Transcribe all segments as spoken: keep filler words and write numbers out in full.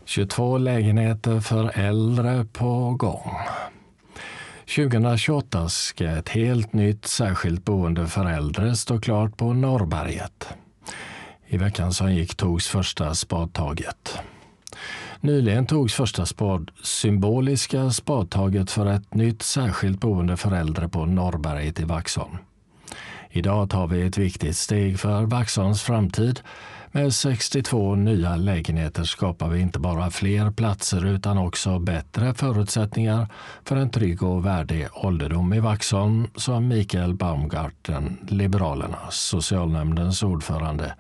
tjugotvå lägenheter för äldre på gång. tjugohundratjugoåtta ska ett helt nytt särskilt boende för äldre stå klart på Norrberget. I veckan som gick togs första spadtaget. Nyligen togs första spad, symboliska spadtaget för ett nytt särskilt boende för äldre på Norrberget i Vaxholm. Idag tar vi ett viktigt steg för Vaxholms framtid. Med sextiotvå nya lägenheter skapar vi inte bara fler platser utan också bättre förutsättningar för en trygg och värdig ålderdom i Vaxholm, som Mikael Baumgarten, Liberalerna, socialnämndens ordförande.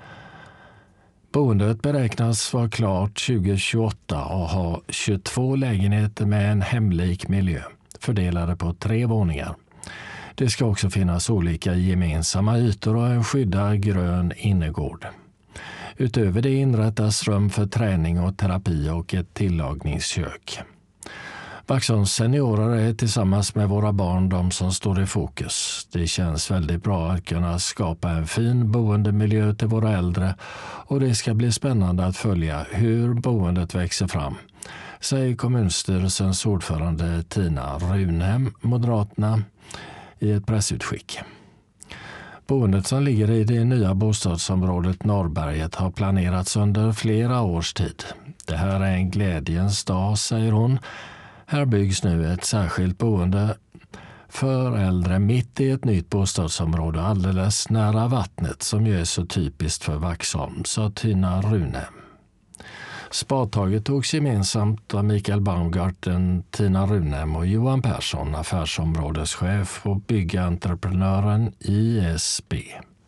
Boendet beräknas vara klart tjugohundratjugoåtta och ha tjugotvå lägenheter med en hemlik miljö, fördelade på tre våningar. Det ska också finnas olika gemensamma ytor och en skyddad grön innergård. Utöver det inrättas rum för träning och terapi och ett tillagningskök. Vaxholms seniorer är tillsammans med våra barn de som står i fokus. Det känns väldigt bra att kunna skapa en fin boendemiljö till våra äldre, och det ska bli spännande att följa hur boendet växer fram, säger kommunstyrelsens ordförande Tina Runhem, Moderaterna, i ett pressutskick. Boendet som ligger i det nya bostadsområdet Norrberget har planerats under flera års tid. Det här är en glädjens dag, säger hon. Här byggs nu ett särskilt boende för äldre mitt i ett nytt bostadsområde alldeles nära vattnet, som ju är så typiskt för Vaxholm, sa Tina Runhem. Spadtaget togs gemensamt av Mikael Baumgarten, Tina Runhem och Johan Persson, affärsområdeschef och byggentreprenören I S B.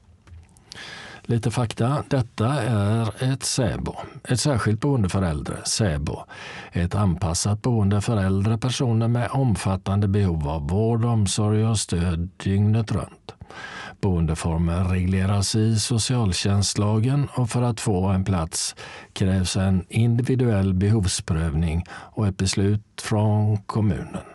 Lite fakta. Detta är ett SÄBO, ett särskilt boende för äldre, SÄBO. Ett anpassat boende för äldre personer med omfattande behov av vård, omsorg och stöd dygnet runt. Boendeformer regleras i socialtjänstlagen, och för att få en plats krävs en individuell behovsprövning och ett beslut från kommunen.